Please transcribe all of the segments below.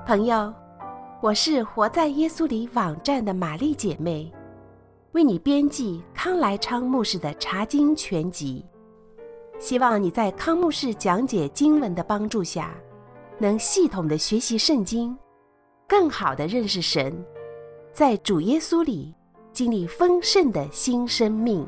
朋友，我是活在耶稣里网站的玛丽姐妹，为你编辑康来昌牧师的查经全集。希望你在康牧师讲解经文的帮助下，能系统的学习圣经，更好的认识神，在主耶稣里经历丰盛的新生命。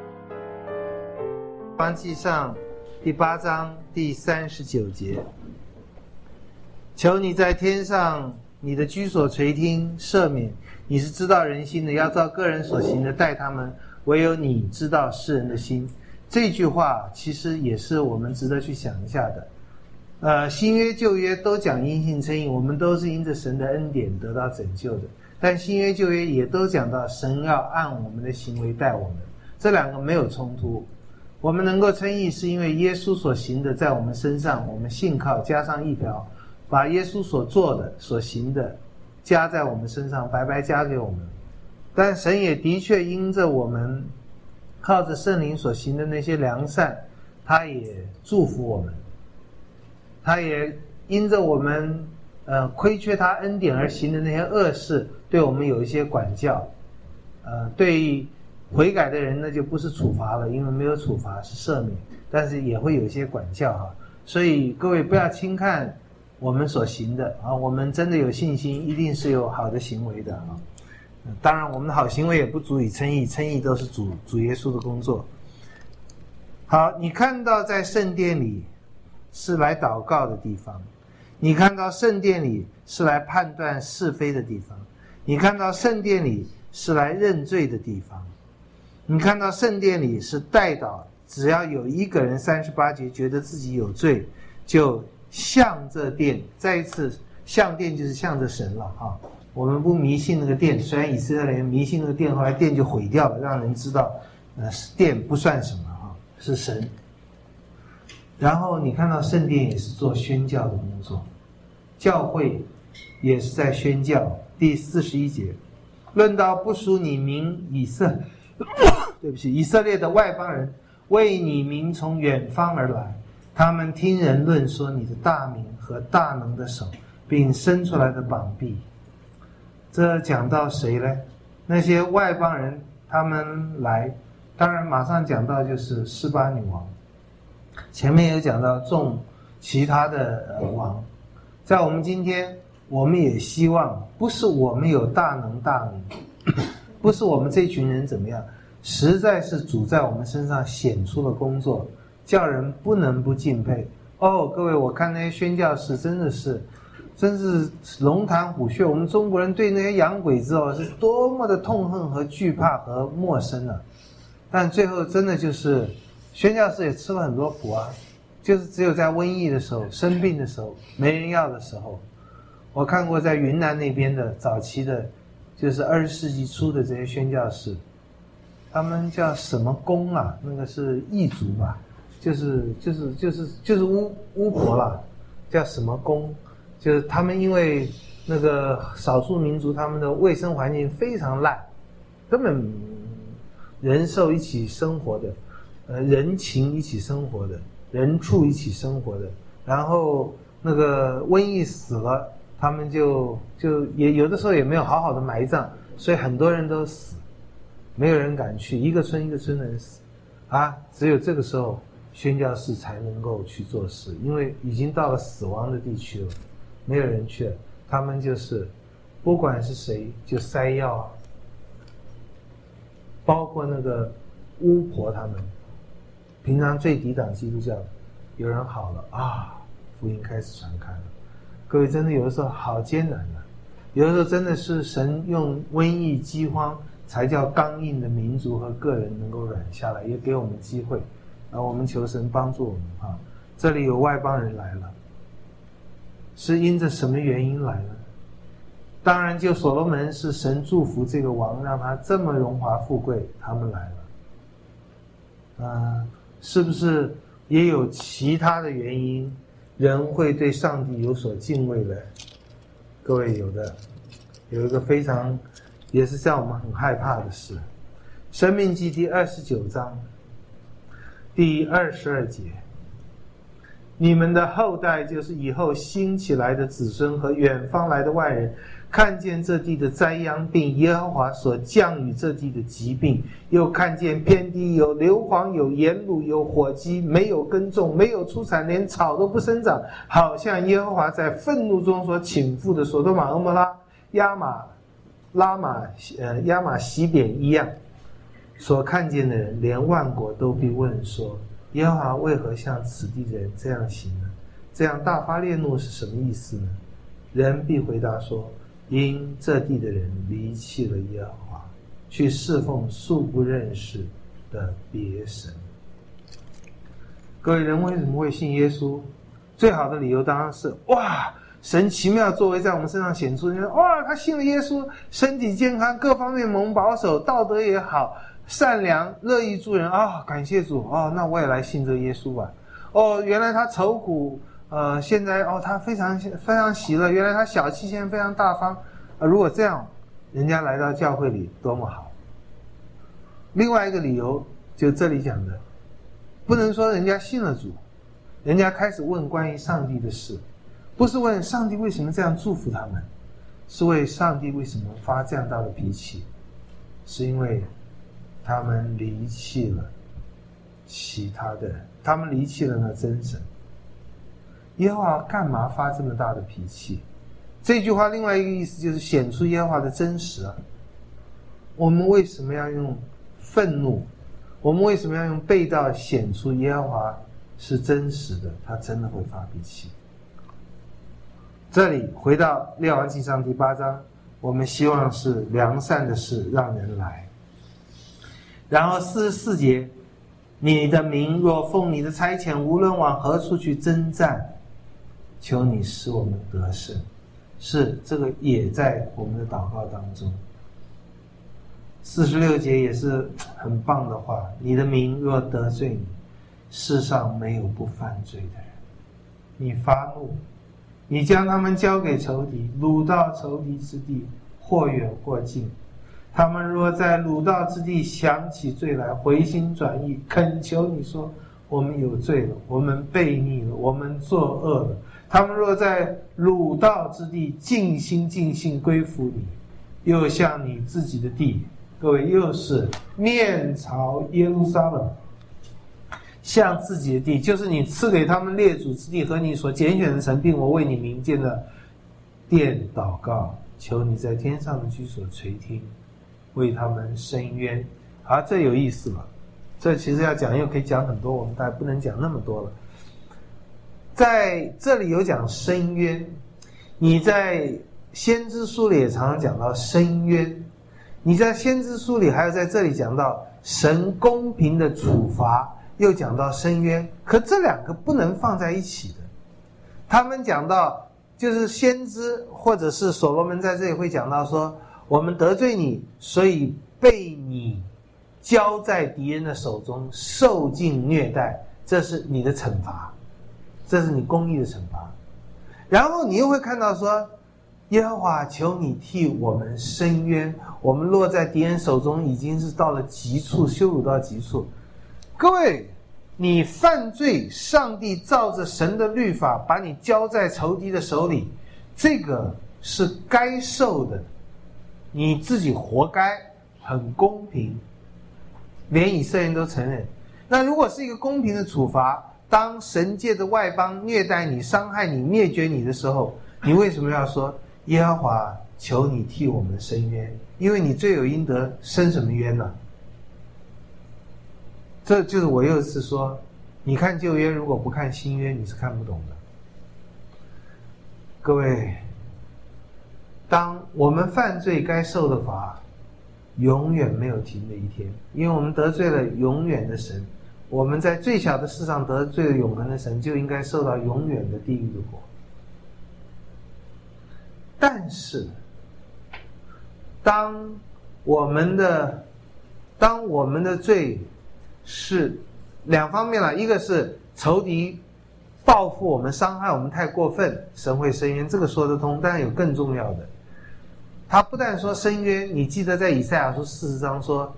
列王纪上第8章第39节，求你在天上，你的居所垂听赦免，你是知道人心的，要照个人所行的待他们，唯有你知道世人的心。这句话其实也是我们值得去想一下的。新约旧约都讲因信称义，我们都是因着神的恩典得到拯救的，但新约旧约也都讲到神要按我们的行为待我们，这两个没有冲突。我们能够称义是因为耶稣所行的在我们身上，我们信靠加上义条，把耶稣所做的所行的加在我们身上，白白加给我们。但神也的确因着我们靠着圣灵所行的那些良善，他也祝福我们，他也因着我们亏缺他恩典而行的那些恶事，对我们有一些管教。对悔改的人呢，就不是处罚了，因为没有处罚是赦免，但是也会有一些管教哈。所以各位不要轻看我们所行的啊，我们真的有信心，一定是有好的行为的啊。当然我们的好行为也不足以称义，称义都是主耶稣的工作。好，你看到在圣殿里是来祷告的地方，你看到圣殿里是来判断是非的地方，你看到圣殿里是来认罪的地方，你看到圣殿里是代祷，只要有一个人38节觉得自己有罪，就向着殿，再一次向殿就是向着神了哈。我们不迷信那个殿，虽然以色列人迷信那个殿，后来殿就毁掉了，让人知道殿不算什么哈，是神。然后你看到圣殿也是做宣教的工作，教会也是在宣教。第41节，论到不属你名对不起，以色列的外邦人，为你名从远方而来，他们听人论说你的大名和大能的手，并伸出来的膀臂。这讲到谁呢？那些外邦人他们来，当然马上讲到就是示巴女王，前面有讲到众其他的王。在我们今天，我们也希望不是我们有大能大名，不是我们这群人怎么样，实在是主在我们身上显出了工作，叫人不能不敬佩。各位，我看那些宣教士真是龙潭虎穴。我们中国人对那些洋鬼子是多么的痛恨和惧怕和陌生啊！但最后真的就是宣教士也吃了很多苦啊，就是只有在瘟疫的时候、生病的时候、没人要的时候。我看过在云南那边的早期的，就是20世纪初的这些宣教士，他们叫什么公啊？那个是异族吧，就是巫婆啦，叫什么公？就是他们因为那个少数民族，他们的卫生环境非常烂，根本人兽一起生活的，人情一起生活的，人畜一起生活的。然后那个瘟疫死了，他们就也有的时候也没有好好的埋葬，所以很多人都死，没有人敢去，一个村一个村的人死啊。只有这个时候宣教士才能够去做事，因为已经到了死亡的地区了，没有人去了，他们就是不管是谁就塞药啊，包括那个巫婆他们，平常最抵挡基督教的，有人好了啊，福音开始传开了。各位，真的有的时候好艰难啊，有的时候真的是神用瘟疫饥荒才叫刚硬的民族和个人能够软下来，也给我们机会啊，我们求神帮助我们啊。这里有外邦人来了，是因着什么原因来呢？当然就所罗门是神祝福这个王，让他这么荣华富贵，他们来了。是不是也有其他的原因，人会对上帝有所敬畏的？各位，有一个非常也是让我们很害怕的事。申命记第29章第22节， 你们的后代就是以后兴起来的子孙和远方来的外人，看见这地的灾殃，并耶和华所降与这地的疾病，又看见遍地有硫磺，有盐卤，有火鸡，没有耕种，没有出产，连草都不生长，好像耶和华在愤怒中所倾覆的所多玛、蛾摩拉、亚玛西扁一样。所看见的人，连万国都必问说：耶和华为何向此地的人这样行呢？这样大发烈怒是什么意思呢？人必回答说：因这地的人离弃了耶和华，去侍奉素不认识的别神。各位，人为什么会信耶稣？最好的理由当然是哇，神奇妙作为在我们身上显出，哇，他信了耶稣，身体健康，各方面蒙保守，道德也好，善良，乐意助人啊，感谢主哦，那我也来信这耶稣吧。哦，原来他愁苦，现在他非常喜乐，原来他小气，现在非常大方。如果这样，人家来到教会里多么好。另外一个理由就这里讲的，不能说人家信了主，人家开始问关于上帝的事，不是问上帝为什么这样祝福他们，是为上帝为什么发这样大的脾气，是因为他们离弃了其他的人，他们离弃了那真神。耶和华干嘛发这么大的脾气？这句话另外一个意思就是显出耶和华的真实啊。我们为什么要用愤怒？我们为什么要用背道显出耶和华是真实的？他真的会发脾气。这里回到列王纪上第8章，我们希望是良善的事让人来。然后44节，你的民若奉你的差遣，无论往何处去征战，求你使我们得胜。是，这个也在我们的祷告当中。46节也是很棒的话，你的民若得罪你，世上没有不犯罪的人。你发怒，你将他们交给仇敌，掳到仇敌之地，或远或近。他们若在掳到之地想起罪来，回心转意，恳求你说：我们有罪了，我们悖逆了，我们作恶了。他们若在掳到之地尽心尽性归服你，又向你自己的地，各位又是面朝耶路撒冷，向自己的地，就是你赐给他们列祖之地和你所拣选的城，并我为你民建的殿祷告，求你在天上的居所垂听，为他们伸冤。这有意思了，这其实要讲又可以讲很多，我们大概不能讲那么多了。在这里有讲伸冤，你在先知书里也常常讲到伸冤，你在先知书里还有在这里讲到神公平的处罚，又讲到伸冤，可这两个不能放在一起的。他们讲到就是先知或者是所罗门在这里会讲到说，我们得罪你，所以被你交在敌人的手中，受尽虐待，这是你的惩罚，这是你公义的惩罚。然后你又会看到说，耶和华求你替我们伸冤，我们落在敌人手中已经是到了极处，羞辱到极处。各位，你犯罪，上帝照着神的律法把你交在仇敌的手里，这个是该受的，你自己活该，很公平，连以色列人都承认。那如果是一个公平的处罚，当神借着外邦虐待你、伤害你、灭绝你的时候，你为什么要说耶和华求你替我们伸冤？因为你罪有应得，伸什么冤呢？这就是我又是说，你看旧约如果不看新约，你是看不懂的。各位，当我们犯罪该受的罚永远没有停的一天，因为我们得罪了永远的神，我们在最小的事上得罪了永恒的神，就应该受到永远的地狱的火。但是当我们的罪是两方面了，一个是仇敌报复我们、伤害我们太过分，神会伸冤，这个说得通。但有更重要的，他不但说伸冤，你记得在以赛亚书40章说，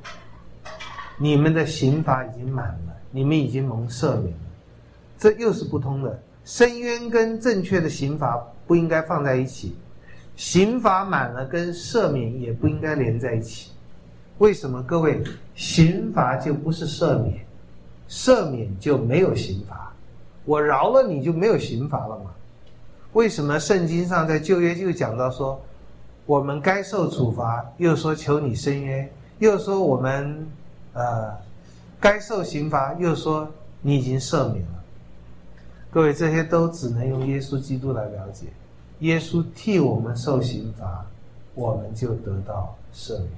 你们的刑罚已经满了，你们已经蒙赦免了，这又是不通的。 申冤跟正确的刑罚不应该放在一起，刑罚满了跟赦免也不应该连在一起。为什么？各位，刑罚就不是赦免，赦免就没有刑罚。我饶了你就没有刑罚了吗？为什么圣经上在旧约就讲到说我们该受处罚，又说求你伸冤，又说我们该受刑罚，又说你已经赦免了。各位，这些都只能用耶稣基督来了解。耶稣替我们受刑罚，我们就得到赦免。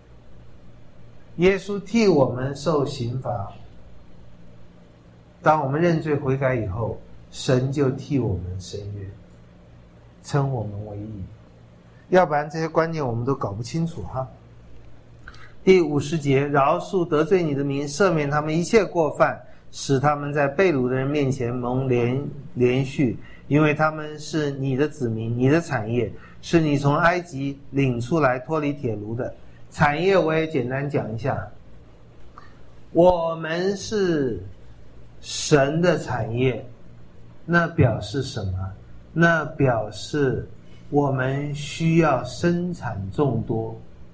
耶稣替我们受刑罚，当我们认罪悔改以后，神就替我们伸冤，称我们为义。要不然这些观念我们都搞不清楚哈。第50节，饶恕得罪你的民，赦免他们一切过犯，使他们在被掳的人面前蒙连续，因为他们是你的子民，你的产业，是你从埃及领出来脱离铁炉的。产业我也简单讲一下，我们是神的产业，那表示什么？那表示我们需要生产众多。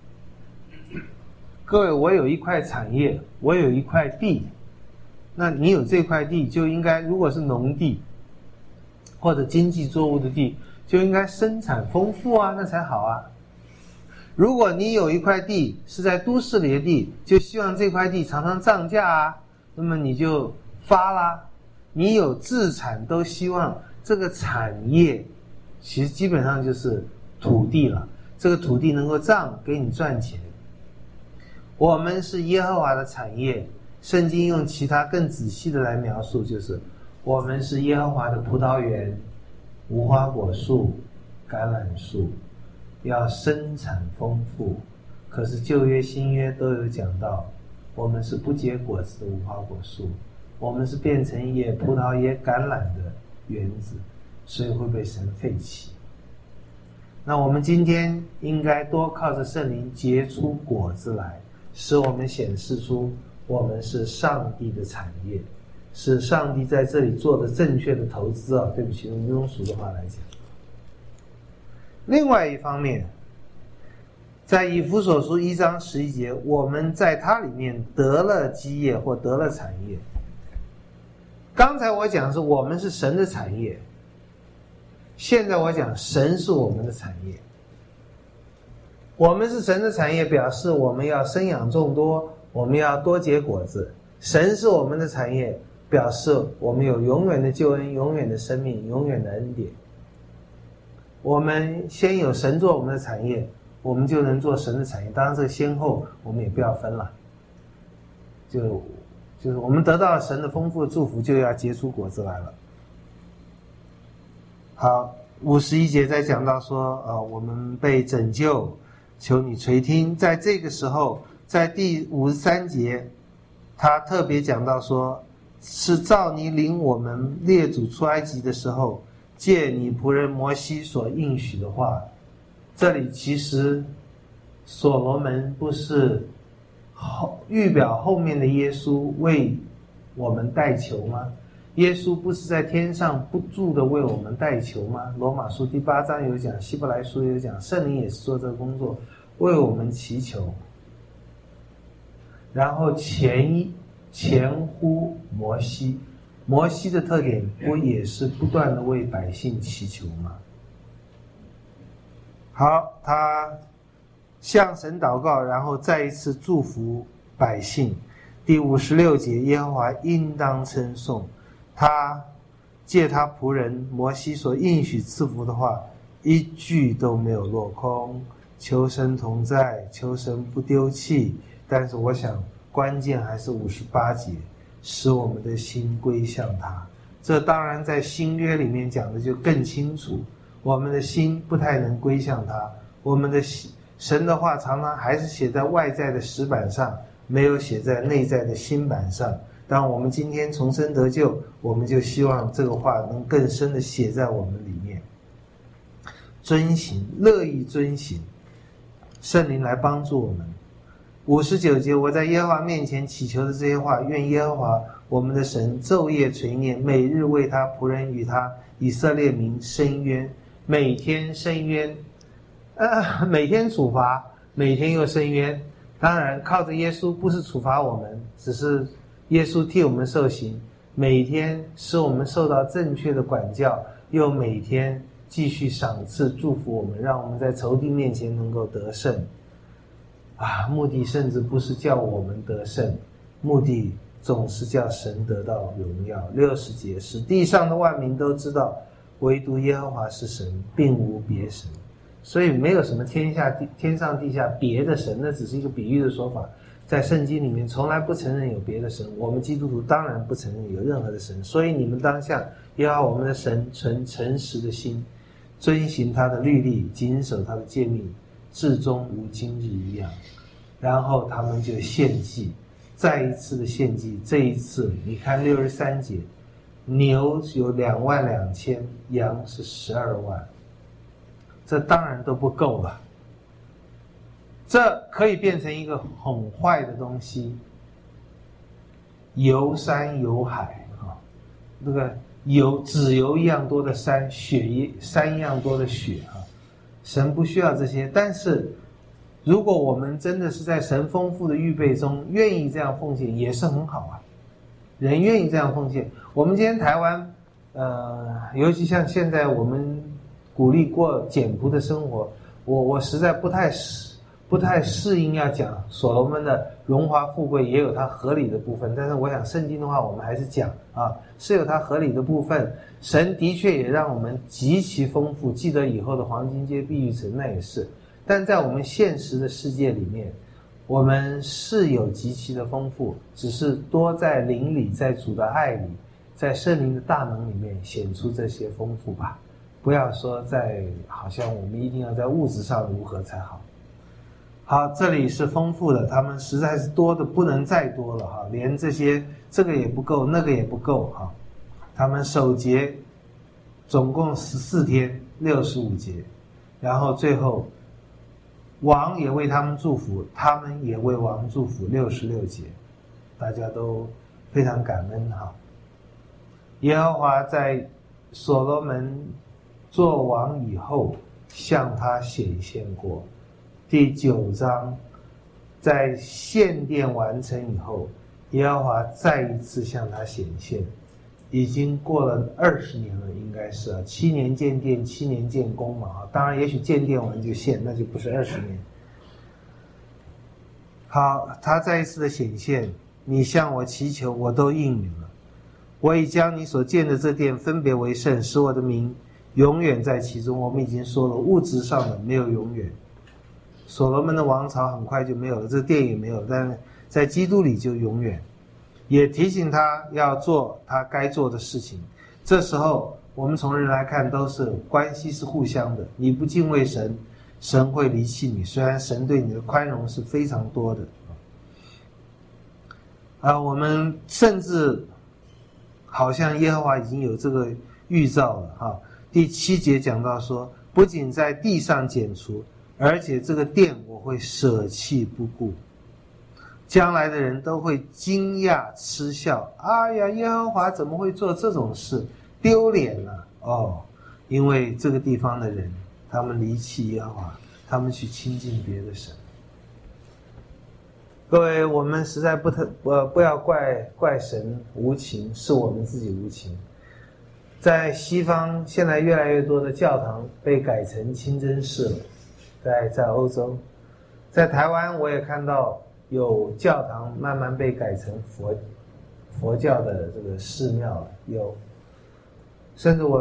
各位，我有一块产业，我有一块地，那你有这块地就应该，如果是农地或者经济作物的地，就应该生产丰富啊，那才好啊。如果你有一块地是在都市里的地，就希望这块地常常涨价啊，那么你就发啦。你有自产都希望这个产业其实基本上就是土地了，这个土地能够涨给你赚钱。我们是耶和华的产业，圣经用其他更仔细的来描述，就是我们是耶和华的葡萄园、无花果树、橄榄树，要生产丰富。可是旧约新约都有讲到，我们是不结果子的无花果树，我们是变成野葡萄野橄榄的园子，所以会被神废弃。那我们今天应该多靠着圣灵结出果子来，使我们显示出我们是上帝的产业，是上帝在这里做的正确的投资啊！对不起，用庸俗的话来讲。另外一方面，在以弗所书1章11节，我们在它里面得了基业或得了产业。刚才我讲是我们是神的产业，现在我讲神是我们的产业。我们是神的产业，表示我们要生养众多，我们要多结果子。神是我们的产业，表示我们有永远的救恩、永远的生命、永远的恩典。我们先有神做我们的产业，我们就能做神的产业。当然这个先后我们也不要分了，就是我们得到了神的丰富的祝福，就要结出果子来了。好，51节在讲到说我们被拯救，求你垂听。在这个时候，在第53节他特别讲到说，是照你领我们列祖出埃及的时候，借你仆人摩西所应许的话。这里其实所罗门不是预表后面的耶稣为我们代求吗？耶稣不是在天上不住的为我们代求吗？罗马书第8章有讲，希伯来书有讲，圣灵也是做这个工作，为我们祈求。然后前呼摩西，摩西的特点不也是不断的为百姓祈求吗？好，他向神祷告，然后再一次祝福百姓。第56节，耶和华应当称颂，他借他仆人摩西所应许赐福的话，一句都没有落空。求神同在，求神不丢弃。但是我想关键还是58节，使我们的心归向他。这当然在新约里面讲的就更清楚，我们的心不太能归向他，我们的神的话常常还是写在外在的石板上，没有写在内在的心板上。当我们今天重生得救，我们就希望这个话能更深的写在我们里面，遵行，乐意遵行，圣灵来帮助我们。59节，我在耶和华面前祈求的这些话，愿耶和华我们的神昼夜垂念，每日为他仆人与他以色列民伸冤，每天伸冤，每天处罚，每天又伸冤。当然靠着耶稣不是处罚我们，只是耶稣替我们受刑，每天使我们受到正确的管教，又每天继续赏赐祝福我们，让我们在仇敌面前能够得胜。目的甚至不是叫我们得胜，目的总是叫神得到荣耀。60节，使地上的万民都知道唯独耶和华是神，并无别神。所以没有什么天上地下别的神，那只是一个比喻的说法。在圣经里面从来不承认有别的神，我们基督徒当然不承认有任何的神。所以你们当向耶和华我们的神存诚实的心，遵行他的律例，谨守他的诫命，至终如今日一样。然后他们就献祭，再一次的献祭。这一次你看63节，牛有22000，羊是12万，这当然都不够了。这可以变成一个很坏的东西，游山游海那个脂油一样多的山，山一样多的血神不需要这些。但是如果我们真的是在神丰富的预备中愿意这样奉献，也是很好人愿意这样奉献。我们今天台湾尤其像现在我们鼓励过简朴的生活，我实在不太适应要讲所罗门的荣华富贵，也有它合理的部分。但是我想圣经的话我们还是讲是有它合理的部分。神的确也让我们极其丰富，记得以后的黄金街碧玉城那也是。但在我们现实的世界里面，我们是有极其的丰富，只是多在灵里，在主的爱里，在圣灵的大能里面显出这些丰富吧。不要说好像我们一定要在物质上如何才好。好，这里是丰富的，他们实在是多的不能再多了连这个也不够，那个也不够他们守节总共14天65节，然后最后王也为他们祝福，他们也为王祝福66节，大家都非常感恩耶和华在所罗门做王以后向他显现过。第9章，在献殿完成以后，耶和华再一次向他显现，已经过了20年了，应该是7年建殿，7年建宫嘛当然也许建殿完就献，那就不是20年。好，他再一次的显现，你向我祈求，我都应允了。我已将你所建的这殿分别为圣，使我的名永远在其中。我们已经说了，物质上的没有永远，所罗门的王朝很快就没有了，这殿也没有了，但是在基督里就永远。也提醒他要做他该做的事情。这时候我们从人来看都是关系是互相的，你不敬畏神，神会离弃你，虽然神对你的宽容是非常多的我们甚至好像耶和华已经有这个预兆了第7节讲到说，不仅在地上剪除，而且这个殿我会舍弃不顾，将来的人都会惊讶嗤笑，哎呀，耶和华怎么会做这种事，丢脸了因为这个地方的人他们离弃耶和华，他们去亲近别的神。各位，我们实在不要怪神无情，是我们自己无情。在西方现在越来越多的教堂被改成清真寺了，在欧洲，在台湾我也看到有教堂慢慢被改成佛教的这个寺庙了，有，甚至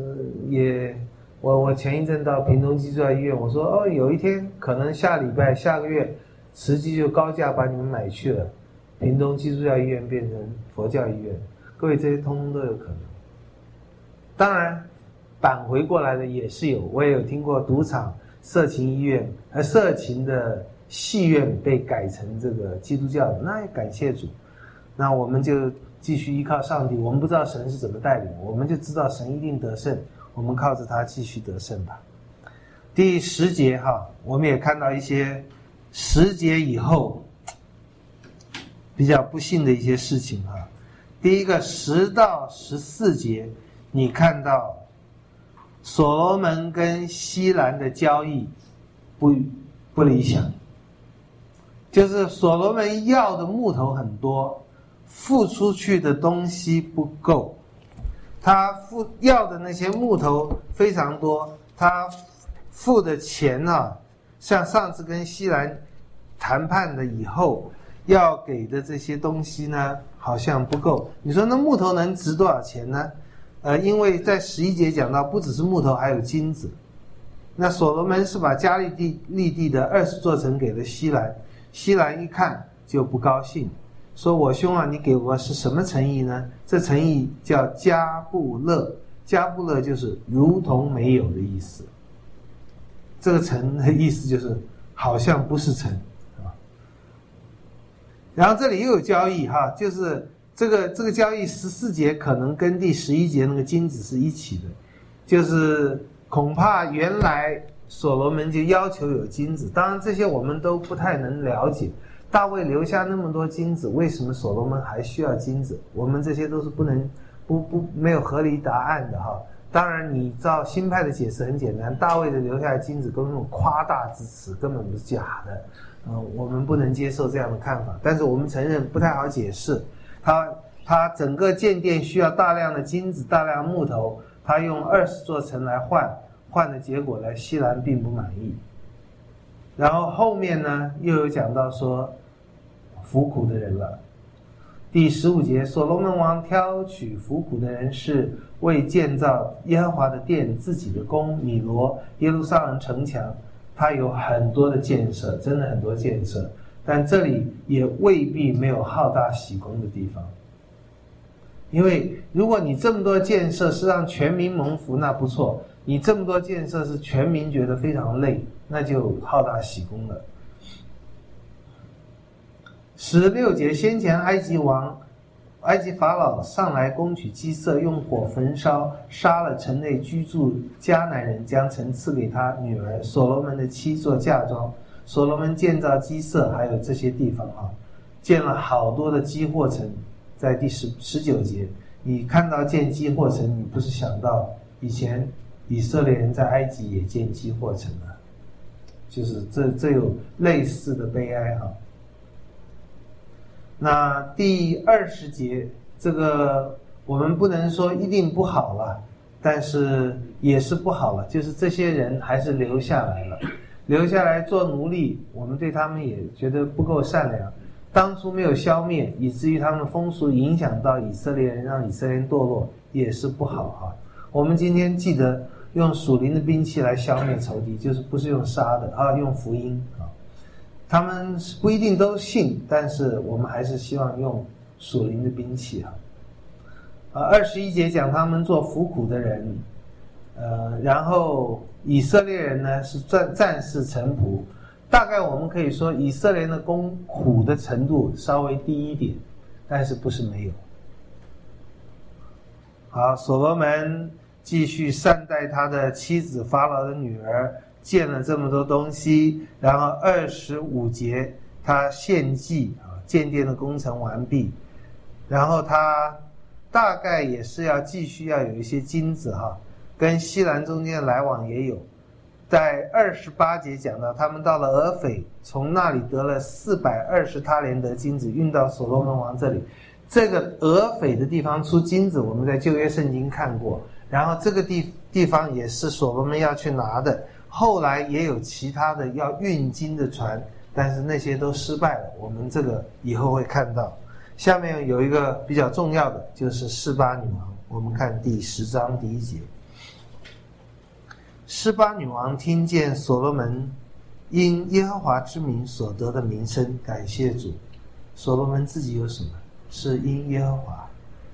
我前一阵到屏东基督教医院，我说有一天可能下礼拜下个月慈济就高价把你们买去了，屏东基督教医院变成佛教医院，各位这些通通都有可能。当然返回过来的也是有，我也有听过赌场、色情医院色情的戏院被改成这个基督教的，那也感谢主。那我们就继续依靠上帝，我们不知道神是怎么带领，我们就知道神一定得胜，我们靠着他继续得胜吧。第10节我们也看到一些10节以后比较不幸的一些事情第一个10到14节，你看到所罗门跟西兰的交易不理想，就是所罗门要的木头很多，付出去的东西不够。他要的那些木头非常多，他付的钱啊，像上次跟西兰谈判的以后要给的这些东西呢，好像不够。你说那木头能值多少钱呢？因为在11节讲到，不只是木头，还有金子。那所罗门是把加利地的20座城给了西兰，西兰一看就不高兴，说我兄啊，你给我是什么诚意呢？这诚意叫加布勒，加布勒就是如同没有的意思。这个城的意思就是好像不是城啊。然后这里又有交易哈，就是这个交易14节可能跟第11节那个金子是一起的，就是恐怕原来所罗门就要求有金子，当然这些我们都不太能了解。大卫留下那么多金子，为什么所罗门还需要金子？我们这些都是没有合理答案的哈。当然你照新派的解释很简单，大卫的留下的金子都是那种夸大之词，根本不是假的。我们不能接受这样的看法，但是我们承认不太好解释。他整个建殿需要大量的金子，大量木头，他用20座城来换的结果呢，西兰并不满意。然后后面呢又有讲到说服苦的人了。第15节，所罗门王挑取服苦的人，是为建造耶和华的殿自己的宫米罗耶路撒冷城墙。他有很多的建设，真的很多建设，但这里也未必没有好大喜功的地方。因为如果你这么多建设是让全民蒙福，那不错，你这么多建设是全民觉得非常累，那就好大喜功了。16节，先前埃及法老上来攻取基色，用火焚烧，杀了城内居住迦南人，将城赐给他女儿所罗门的妻做嫁妆。所罗门建造基色还有这些地方啊，建了好多的基货城。在第19节，你看到建基货城，你不是想到以前以色列人在埃及也建基货城啊，就是这有类似的悲哀哈。那第20节，这个我们不能说一定不好了，但是也是不好了，就是这些人还是留下来了，留下来做奴隶，我们对他们也觉得不够善良。当初没有消灭，以至于他们的风俗影响到以色列人，让以色列人堕落，也是不好啊。我们今天记得用属灵的兵器来消灭仇敌，就是不是用杀的啊，用福音啊。他们不一定都信，但是我们还是希望用属灵的兵器啊。21节讲他们做服苦的人，然后以色列人呢是战士臣仆。大概我们可以说以色列人的苦的程度稍微低一点，但是不是没有。好，所罗门继续善待他的妻子法老的女儿，建了这么多东西，然后25节他献祭建殿的工程完毕，然后他大概也是要继续要有一些金子跟西兰中间的来往也有。在28节讲到他们到了俄斐，从那里得了420他连得金子，运到所罗门王这里。这个俄斐的地方出金子，我们在旧约圣经看过，然后这个地方也是所罗门要去拿的。后来也有其他的要运金的船，但是那些都失败了，我们这个以后会看到。下面有一个比较重要的，就是示巴女王，我们看第10章第1节。示巴女王听见所罗门因耶和华之名所得的名声，感谢主。所罗门自己有什么？是因耶和华，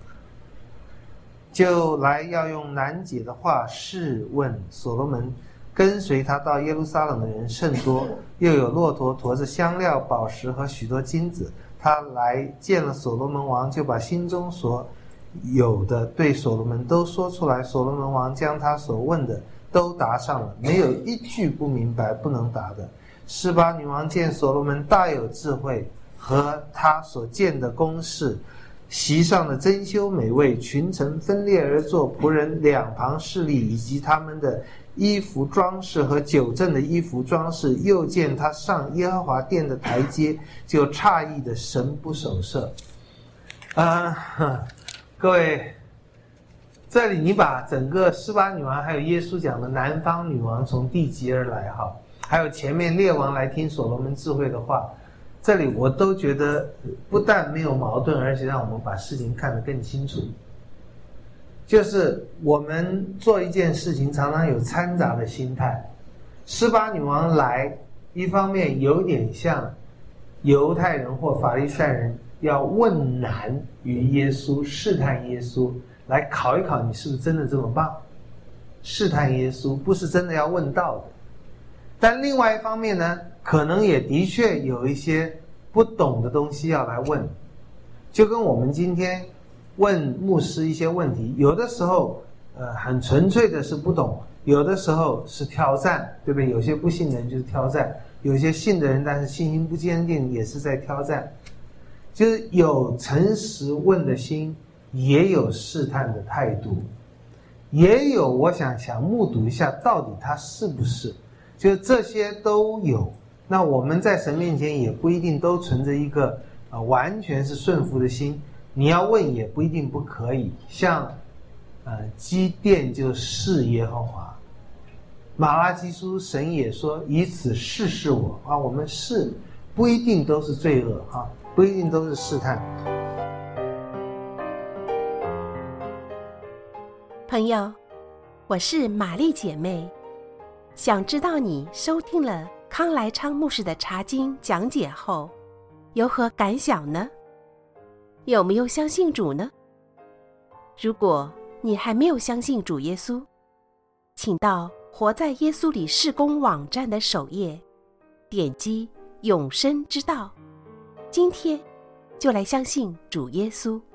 就来要用难解的话试问所罗门。跟随他到耶路撒冷的人甚多，又有骆驼驮着香料、宝石和许多金子。他来见了所罗门王，就把心中所有的对所罗门都说出来。所罗门王将他所问的都答上了，没有一句不明白不能答的。示巴女王见所罗门大有智慧，和他所见的宫室， 席上的珍馐美味，群臣分列而坐，仆人两旁侍立，以及他们的衣服装饰和酒政的衣服装饰。又见他上耶和华殿的台阶，就诧异的神不守舍。各位，这里你把整个示巴女王还有耶稣讲的南方女王从地极而来哈，还有前面列王来听所罗门智慧的话，这里我都觉得不但没有矛盾，而且让我们把事情看得更清楚。就是我们做一件事情常常有掺杂的心态。示巴女王来，一方面有点像犹太人或法利赛人要问难于耶稣，试探耶稣，来考一考你是不是真的这么棒，试探耶稣，不是真的要问到的。但另外一方面呢，可能也的确有一些不懂的东西要来问，就跟我们今天问牧师一些问题，有的时候很纯粹的是不懂，有的时候是挑战，对不对？有些不信的人就是挑战，有些信的人但是信心不坚定也是在挑战。就是有诚实问的心，也有试探的态度，也有我想目睹一下到底他是不是，就这些都有。那我们在神面前也不一定都存着一个完全是顺服的心，你要问也不一定不可以。像基甸就试耶和华，马拉基书神也说以此试试我啊，我们试不一定都是罪恶啊，不一定都是试探。 朋友，我是玛丽姐妹，想知道你收听了康来昌牧师的查经讲解后有何感想呢？有没有相信主呢？如果你还没有相信主耶稣，请到活在耶稣里事工网站的首页，点击永生之道，今天就来相信主耶稣。